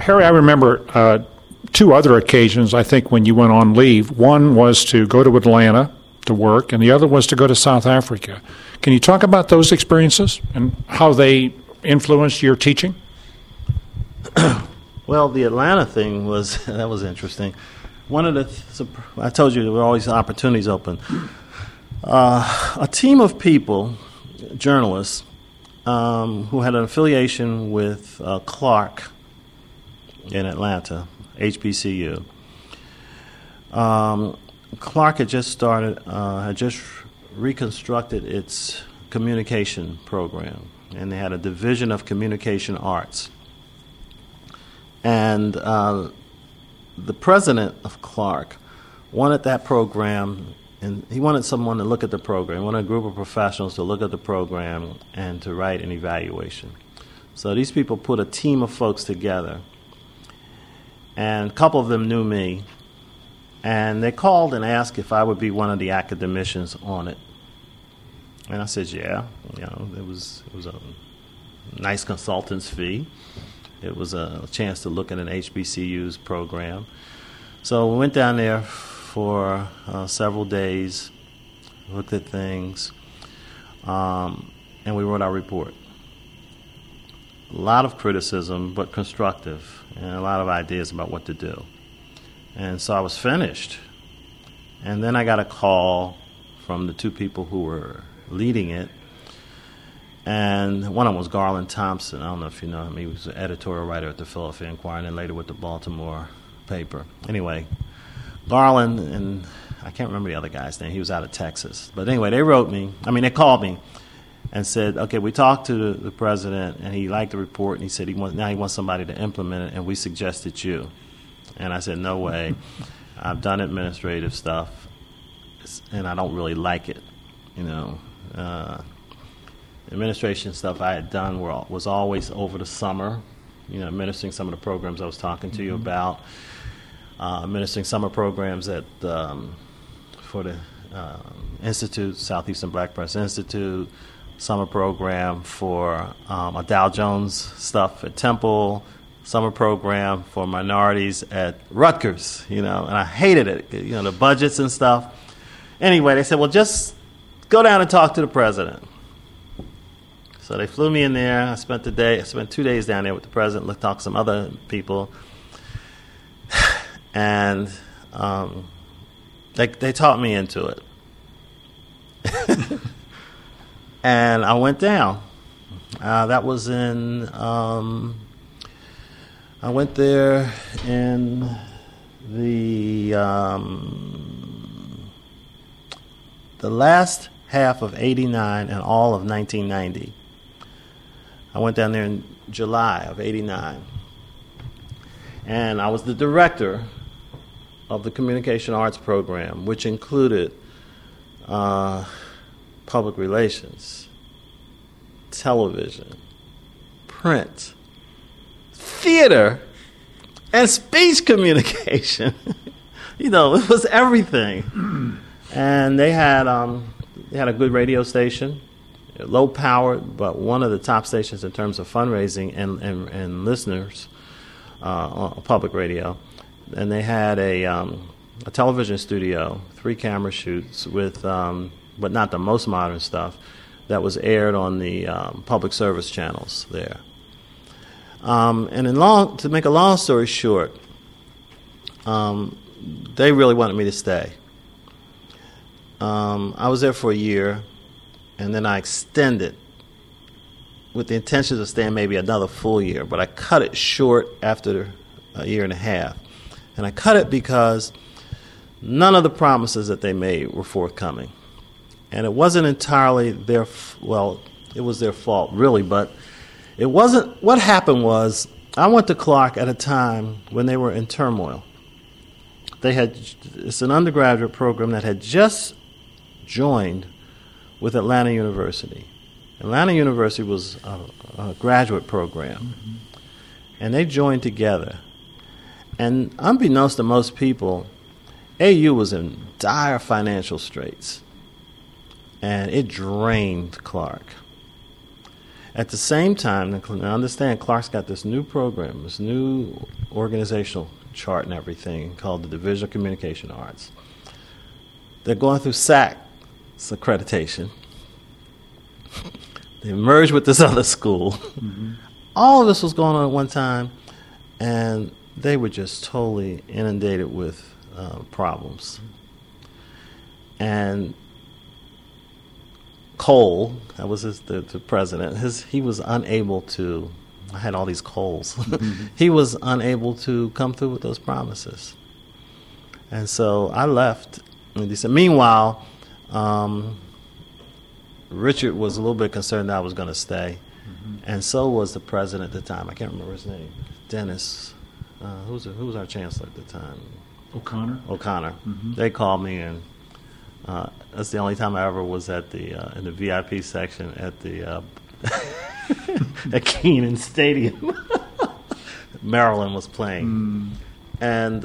Harry, I remember two other occasions, I think, when you went on leave. One was to go to Atlanta to work, and the other was to go to South Africa. Can you talk about those experiences and how they influenced your teaching? Well, the Atlanta thing was interesting. I told you there were always opportunities open. A team of people, journalists, who had an affiliation with Clark in Atlanta, HBCU. Clark had just reconstructed its communication program, and they had a division of communication arts. And the president of Clark wanted that program, and he wanted someone to look at the program. He wanted a group of professionals to look at the program and to write an evaluation. So these people put a team of folks together, and a couple of them knew me, and they called and asked if I would be one of the academicians on it. And I said, yeah. It was a nice consultant's fee. It was a chance to look at an HBCU's program. So we went down there for several days, looked at things, and we wrote our report. A lot of criticism, but constructive, and a lot of ideas about what to do. And so I was finished. And then I got a call from the two people who were leading it. And one of them was Garland Thompson. I don't know if you know him. He was an editorial writer at the Philadelphia Inquirer and then later with the Baltimore paper. Anyway, Garland, and I can't remember the other guy's name. He was out of Texas. But anyway, they called me and said, okay, we talked to the president, and he liked the report, and he said now he wants somebody to implement it, and we suggested you. And I said, no way. I've done administrative stuff, and I don't really like it, administration stuff I had done was always over the summer, administering some of the programs I was talking to you about, administering summer programs for the Institute, Southeastern Black Press Institute, summer program for a Dow Jones stuff at Temple, summer program for minorities at Rutgers, and I hated it, the budgets and stuff. Anyway, they said, well, just go down and talk to the president. So they flew me in there. I spent 2 days down there with the president, talked to some other people. And they taught me into it. And I went down. That was I went there in the last half of '89 and all of 1990. I went down there in July of '89. And I was the director of the Communication Arts Program, which included public relations, television, print, theater, and speech communication. It was everything. And they had a good radio station, low powered, but one of the top stations in terms of fundraising and listeners on public radio. And they had a television studio, 3 camera shoots with, but not the most modern stuff, that was aired on the public service channels there. And to make a long story short, they really wanted me to stay. I was there for a year, and then I extended with the intention of staying maybe another full year, but I cut it short after a year and a half. And I cut it because none of the promises that they made were forthcoming. And it wasn't entirely it was their fault, really, but it wasn't. What happened was I went to Clark at a time when they were in turmoil. It's an undergraduate program that had just joined with Atlanta University. Atlanta University was a graduate program, mm-hmm. and they joined together. And unbeknownst to most people, AU was in dire financial straits, and it drained Clark. At the same time, now understand, Clark's got this new program, this new organizational chart and everything called the Division of Communication Arts. They're going through SAC's accreditation. They merged with this other school. Mm-hmm. All of this was going on at one time, and they were just totally inundated with problems. And Cole, that was the president, he was unable to, I had all these Coles, mm-hmm. He was unable to come through with those promises. And so I left. And meanwhile, Richard was a little bit concerned that I was going to stay, mm-hmm. and so was the president at the time. I can't remember his name. Dennis, who was our chancellor at the time? O'Connor. Mm-hmm. They called me, and that's the only time I ever was at in the VIP section at the at Keenan Stadium. Maryland was playing, and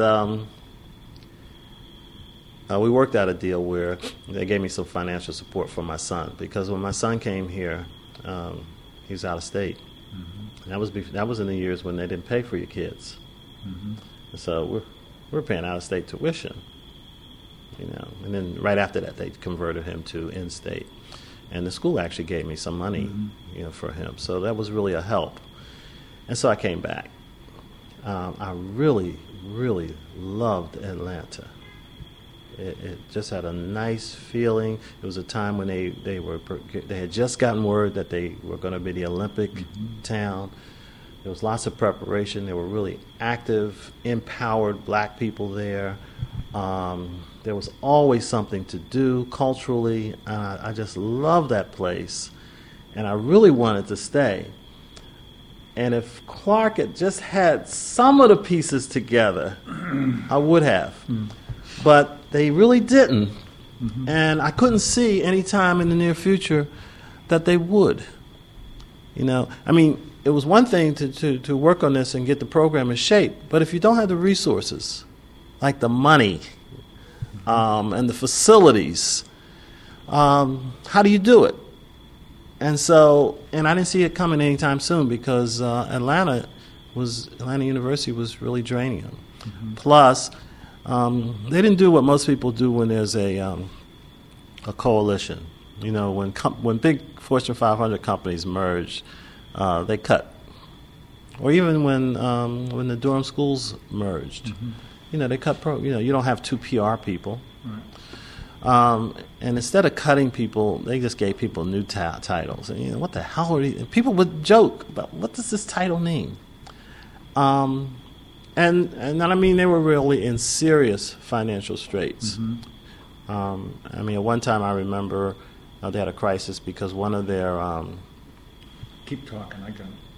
we worked out a deal where they gave me some financial support for my son, because when my son came here, he was out of state. Mm-hmm. And that was in the years when they didn't pay for your kids. Mm-hmm. So we're paying out of state tuition, And then right after that, they converted him to in-state, and the school actually gave me some money, mm-hmm. For him. So that was really a help. And so I came back. I really, really loved Atlanta. It just had a nice feeling. It was a time when they had just gotten word that they were going to be the Olympic mm-hmm. town. There was lots of preparation. There were really active, empowered black people there. There was always something to do culturally. I just loved that place, and I really wanted to stay. And if Clark had just had some of the pieces together, I would have. Mm. But they really didn't. Mm-hmm. And I couldn't see any time in the near future that they would. It was one thing to work on this and get the program in shape, but if you don't have the resources, like the money and the facilities, how do you do it? And I didn't see it coming anytime soon, because Atlanta University was really draining them. Mm-hmm. Plus, they didn't do what most people do when there's a coalition. When big Fortune 500 companies merge, they cut. Or even when the Durham schools merged, mm-hmm. They cut. You don't have two PR people. Right. And instead of cutting people, they just gave people new titles. And what the hell are these? And people would joke about, what does this title mean? And they were really in serious financial straits. Mm-hmm. At one time I remember they had a crisis because one of their keep talking, I got it.